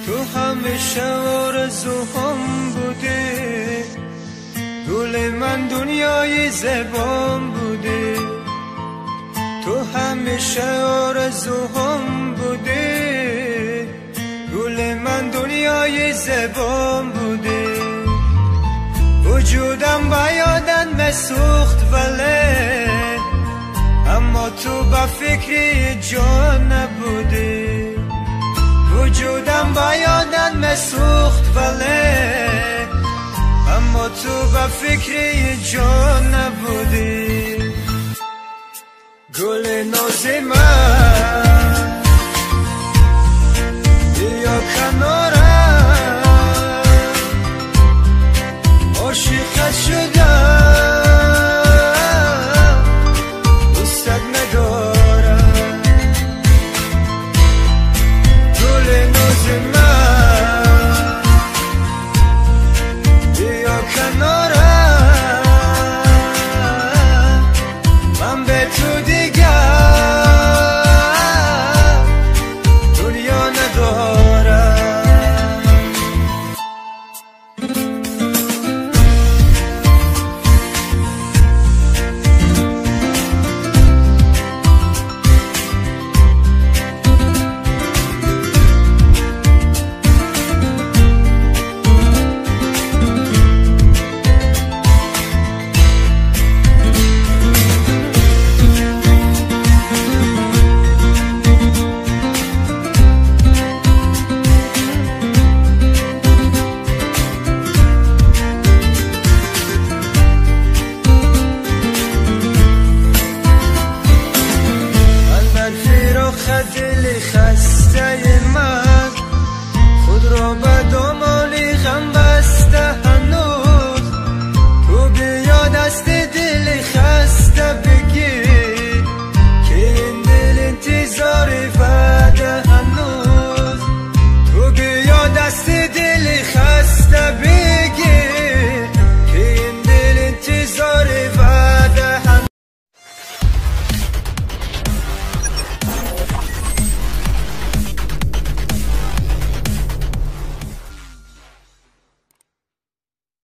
تو همیشه آرزوهام بودی، گل من دنیای زبان بودی. تو همیشه آرزوهام بودی، گل من دنیای زبان بودی. وجودم با یادن مسوخت ولی اما تو با فکری جان نبودی. وجودم با یادن مسوخت ولی اما تو با فکری جان نبودی. گل ناز من